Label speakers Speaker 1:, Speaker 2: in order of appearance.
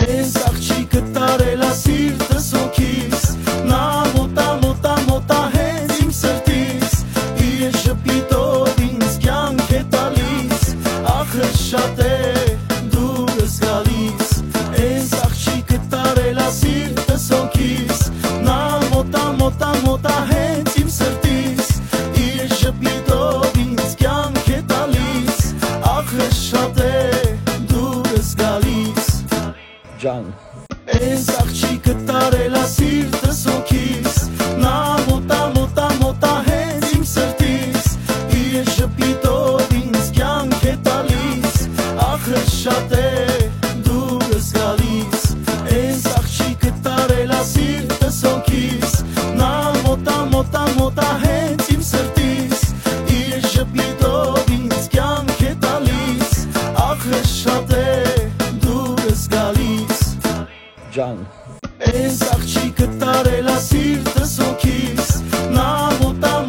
Speaker 1: Այս աղջիկը տարել ա սիրտս հոգիս, նա մոտա հենց իմ սրտից, իր շպիտով ինձ կյանք է տալիս, ախր շատ է դուրս գալիս։ Այս աղջիկը տարել ա սիրտս հոգիս, նա մոտա հենց իմ սրտից, իր շպիտով ինձ կյանք է տալիս, ախր շատ է դուրս գալիս։
Speaker 2: Ջան,
Speaker 1: Այս աղջիկը տարել ա սիրտս հոգիս, նա մոտա հենց իմ սրտից, իր շպիտով ինձ կյանք է տալիս, ախր շատ է դուրս գալիս։ Այս աղջիկը տարել ա սիրտս հոգիս, նա մոտա հենց իմ սրտից, իր շպիտով ինձ կյանք է տալիս, ախր շատ է դուրս գալիս։
Speaker 2: ջան,
Speaker 1: Այս աղջիկը տարել ա սիրտս հոգիս, նա մոտա